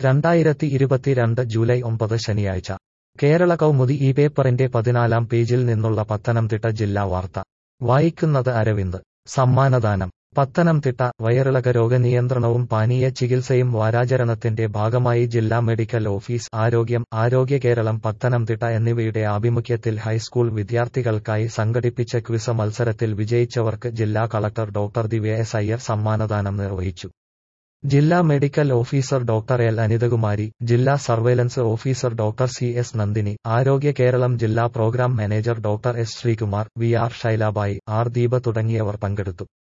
2022 July 9 ശനിയാഴ്ച കേരള കൗമുദി ഈ പേപ്പറിന്റെ 14-ാം പേജിൽ നിന്നുള്ള പത്തനംതിട്ട ജില്ലാ വാർത്ത വായിക്കുന്നത് അരവിന്ദ്. സമ്മാനദാനം പത്തനംതിട്ട. വയറിളക രോഗനിയന്ത്രണവും പാനീയ ചികിത്സയും വാരാചരണത്തിന്റെ ഭാഗമായി ജില്ലാ മെഡിക്കൽ ഓഫീസ്, ആരോഗ്യ കേരളം പത്തനംതിട്ട എന്നിവയുടെ ആഭിമുഖ്യത്തിൽ ഹൈസ്കൂൾ വിദ്യാർത്ഥികൾക്കായി സംഘടിപ്പിച്ച ക്വിസ് മത്സരത്തിൽ വിജയിച്ചവർക്ക് ജില്ലാ collector doctor Divya S Iyer സമ്മാനദാനം നിർവഹിച്ചു. ജില്ലാ medical officer doctor L Anithakumari, ജില്ലാ surveillance officer doctor C S Nandini, Arogya Keralam ജില്ലാ programme manager doctor S Sreekumar, V R Shailabai, R Deepa തുടങ്ങിയവർ പങ്കെടുത്തു.